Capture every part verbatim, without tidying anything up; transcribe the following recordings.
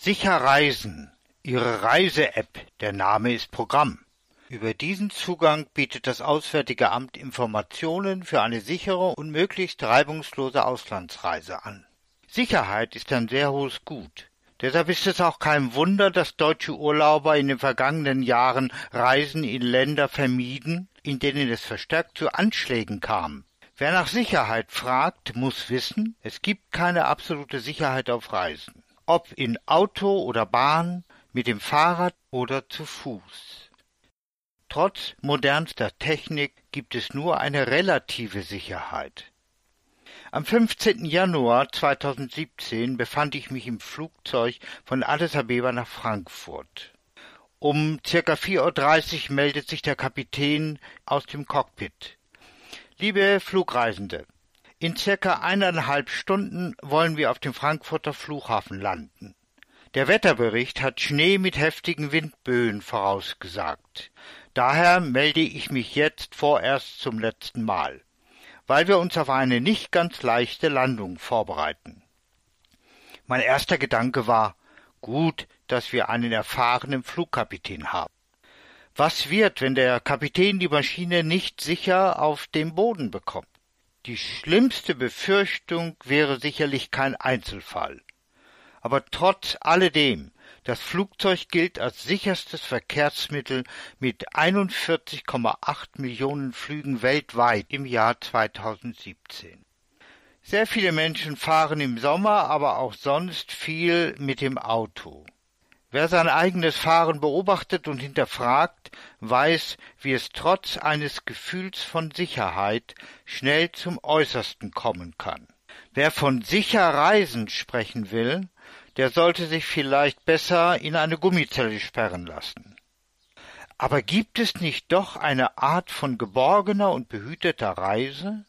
Sicher reisen. Ihre Reise-App, der Name ist Programm. Über diesen Zugang bietet das Auswärtige Amt Informationen für eine sichere und möglichst reibungslose Auslandsreise an. Sicherheit ist ein sehr hohes Gut. Deshalb ist es auch kein Wunder, dass deutsche Urlauber in den vergangenen Jahren Reisen in Länder vermieden, in denen es verstärkt zu Anschlägen kam. Wer nach Sicherheit fragt, muss wissen, es gibt keine absolute Sicherheit auf Reisen. Ob in Auto oder Bahn, mit dem Fahrrad oder zu Fuß. Trotz modernster Technik gibt es nur eine relative Sicherheit. Am fünfzehnten Januar zweitausendsiebzehn befand ich mich im Flugzeug von Addis Abeba nach Frankfurt. Um circa vier Uhr dreißig meldet sich der Kapitän aus dem Cockpit. Liebe Flugreisende, in circa eineinhalb Stunden wollen wir auf dem Frankfurter Flughafen landen. Der Wetterbericht hat Schnee mit heftigen Windböen vorausgesagt. Daher melde ich mich jetzt vorerst zum letzten Mal, weil wir uns auf eine nicht ganz leichte Landung vorbereiten. Mein erster Gedanke war, gut, dass wir einen erfahrenen Flugkapitän haben. Was wird, wenn der Kapitän die Maschine nicht sicher auf den Boden bekommt? Die schlimmste Befürchtung wäre sicherlich kein Einzelfall. Aber trotz alledem, das Flugzeug gilt als sicherstes Verkehrsmittel mit einundvierzig Komma acht Millionen Flügen weltweit im Jahr zweitausendsiebzehn. Sehr viele Menschen fahren im Sommer, aber auch sonst viel mit dem Auto. Wer sein eigenes Fahren beobachtet und hinterfragt, weiß, wie es trotz eines Gefühls von Sicherheit schnell zum Äußersten kommen kann. Wer von sicher Reisen sprechen will, der sollte sich vielleicht besser in eine Gummizelle sperren lassen. Aber gibt es nicht doch eine Art von geborgener und behüteter Reise?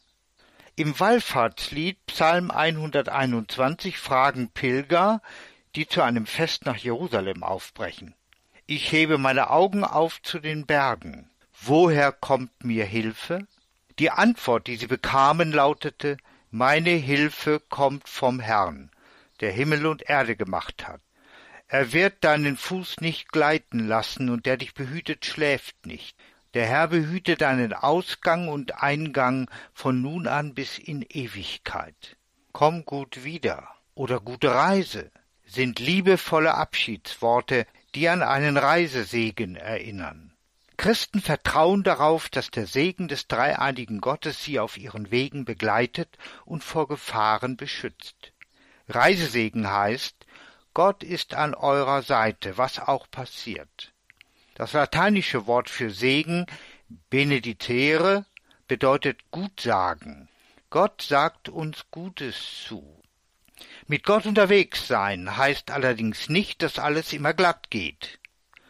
Im Wallfahrtslied Psalm hunderteinundzwanzig fragen Pilger, die zu einem Fest nach Jerusalem aufbrechen. Ich hebe meine Augen auf zu den Bergen. Woher kommt mir Hilfe? Die Antwort, die sie bekamen, lautete, meine Hilfe kommt vom Herrn, der Himmel und Erde gemacht hat. Er wird deinen Fuß nicht gleiten lassen, und der dich behütet, schläft nicht. Der Herr behüte deinen Ausgang und Eingang von nun an bis in Ewigkeit. Komm gut wieder oder gute Reise sind liebevolle Abschiedsworte, die an einen Reisesegen erinnern. Christen vertrauen darauf, dass der Segen des dreieinigen Gottes sie auf ihren Wegen begleitet und vor Gefahren beschützt. Reisesegen heißt, Gott ist an eurer Seite, was auch passiert. Das lateinische Wort für Segen, benedicere, bedeutet Gutsagen. Gott sagt uns Gutes zu. Mit Gott unterwegs sein heißt allerdings nicht, dass alles immer glatt geht.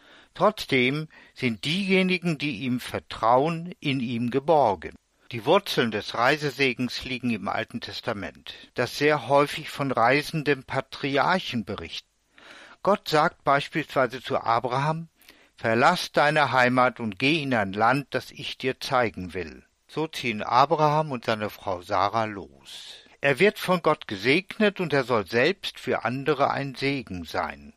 Trotzdem sind diejenigen, die ihm vertrauen, in ihm geborgen. Die Wurzeln des Reisesegens liegen im Alten Testament, das sehr häufig von reisenden Patriarchen berichtet. Gott sagt beispielsweise zu Abraham, verlass deine Heimat und geh in ein Land, das ich dir zeigen will. So ziehen Abraham und seine Frau Sarah los. Er wird von Gott gesegnet und er soll selbst für andere ein Segen sein.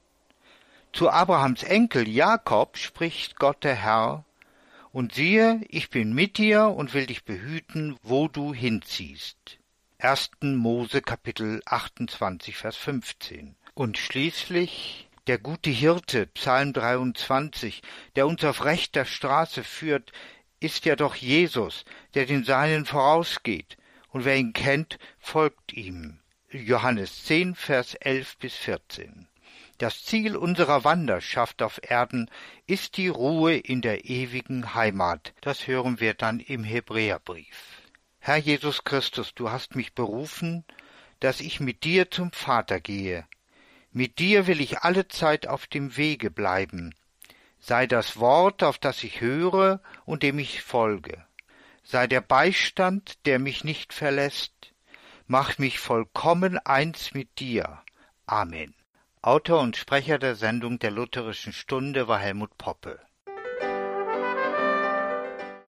Zu Abrahams Enkel Jakob spricht Gott der Herr, und siehe, ich bin mit dir und will dich behüten, wo du hinziehst. ersten Mose Kapitel achtundzwanzig, Vers fünfzehn. Und schließlich der gute Hirte, Psalm dreiundzwanzig, der uns auf rechter Straße führt, ist ja doch Jesus, der den Seinen vorausgeht. Und wer ihn kennt, folgt ihm. Johannes zehn, Vers elf bis vierzehn. Das Ziel unserer Wanderschaft auf Erden ist die Ruhe in der ewigen Heimat. Das hören wir dann im Hebräerbrief. Herr Jesus Christus, du hast mich berufen, dass ich mit dir zum Vater gehe. Mit dir will ich allezeit auf dem Wege bleiben. Sei das Wort, auf das ich höre und dem ich folge. Sei der Beistand, der mich nicht verlässt. Mach mich vollkommen eins mit dir. Amen. Autor und Sprecher der Sendung der Lutherischen Stunde war Helmut Poppe.